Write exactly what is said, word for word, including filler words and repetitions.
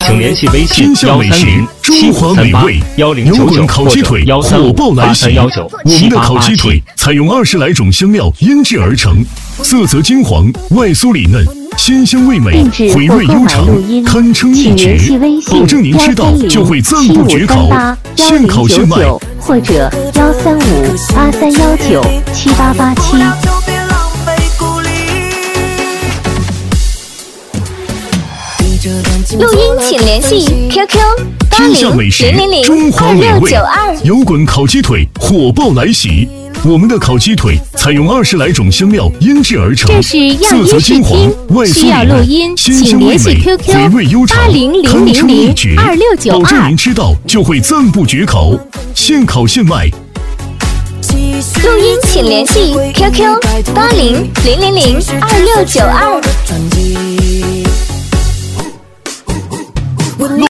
请联系微信天下美食， 幺三零七中华五三八美味。 幺零摇九九或滚烤鸡腿者幺三火五八爆来袭！ 三幺九我们的七八八烤鸡腿七。 采用二十来种香料腌制而成，色泽金黄，外酥里嫩，鲜香味美， 定制回或购买味悠长录音， 堪称一请联系绝微。信保证您吃到就会赞不绝口， 幺现烤现卖。 九或者幺三五八三幺九七八八七。 录音请联系 Q Q 八天下零美食零零零中华二六美味九二。 摇滚烤鸡腿火爆来袭！我们的烤鸡腿采用二十来种香料腌制而成， 这是样色音试泽金黄听， 外需要酥里嫩， 录音， 鲜请香味联系美， Q Q 回味悠长， 八零零堪零零称一绝。 二六九保证二。 您吃到就会赞不绝口，现烤现卖。 录音请联系 Q Q 八零零零零二六九二。